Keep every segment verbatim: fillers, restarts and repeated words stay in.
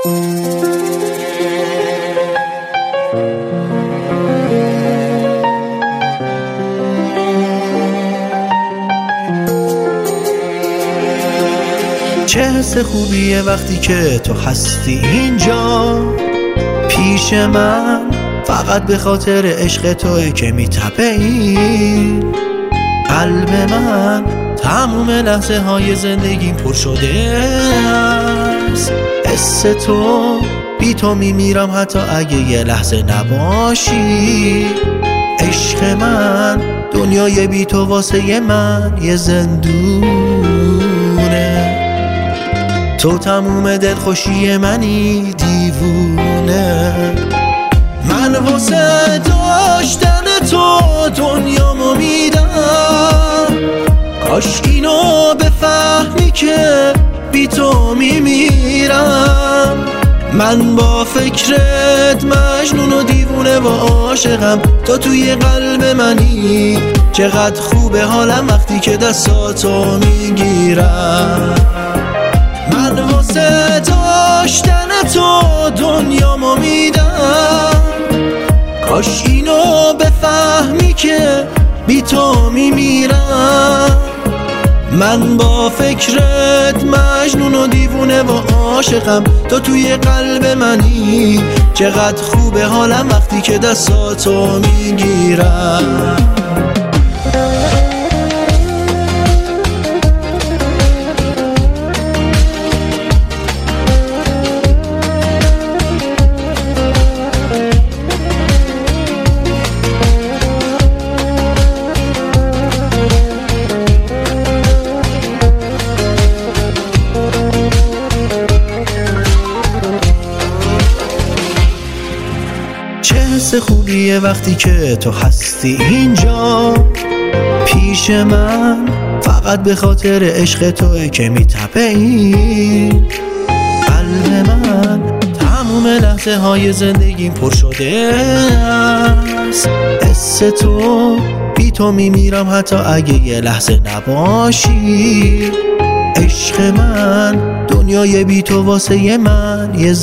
چه حس خوبیه وقتی که تو هستی اینجا پیش من، فقط به خاطر عشق توی که میتپه این قلب من. تموم لحظه های زندگیم پر شده است حس تو، بی تو میمیرم حتی اگه یه لحظه نباشی. عشق من دنیای بی تو واسه من یه زندونه، تو تموم دلخوشی منی دیوونه. من واسه داشتن تو دنیامو میدم، کاش اینو بفهمی که بی تو میمیرم. من با فکرت مجنون و دیوونه و عاشقم، تو توی قلب منی. چقدر خوبه حالم وقتی که دستاتو میگیرم. من واسه داشتن تو دنیامو میدم، کاش اینو بفهمی که بی تو میمیرم. من با فکرت مجنون و دیوونه و عاشقم، تو توی قلب منی. چقدر خوبه حالم وقتی که دستاتو میگیرم. چه حس خوبیه وقتی که تو هستی اینجا پیش من، فقط به خاطر عشق توی که میتپه این قلب من. تموم لحظه های زندگیم پر شده است حس تو، بی تو میمیرم حتی اگه یه لحظه نباشی. عشق من دنیای بی تو واسه من یه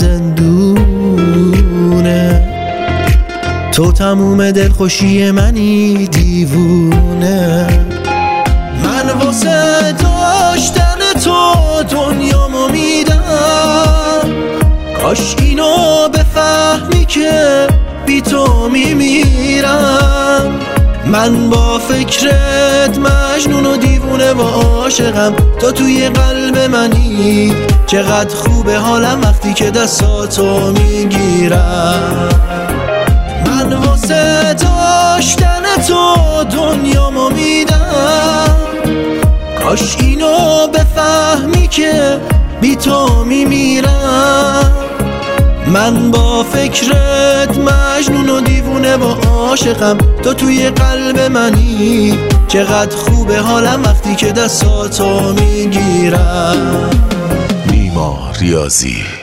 زندونه، تو تموم دلخوشی منی دیوونه. من واسه داشتن تو دنیامو میدم، کاش اینو بفهمی که بی تو میمیرم. من با فکرت مجنون و دیوونه و عاشقم، تو توی قلب منی. چقدر خوبه حالم وقتی که دستاتو میگیرم. من واسه داشتن تو دنیامو میدم، کاش اینو بفهمی که بی تو میمیرم. من با فکرت مجنون و دیوونه و عاشقم، تو توی قلب منی. چقدر خوبه حالم وقتی که دستاتو میگیرم. نیما ریاضی.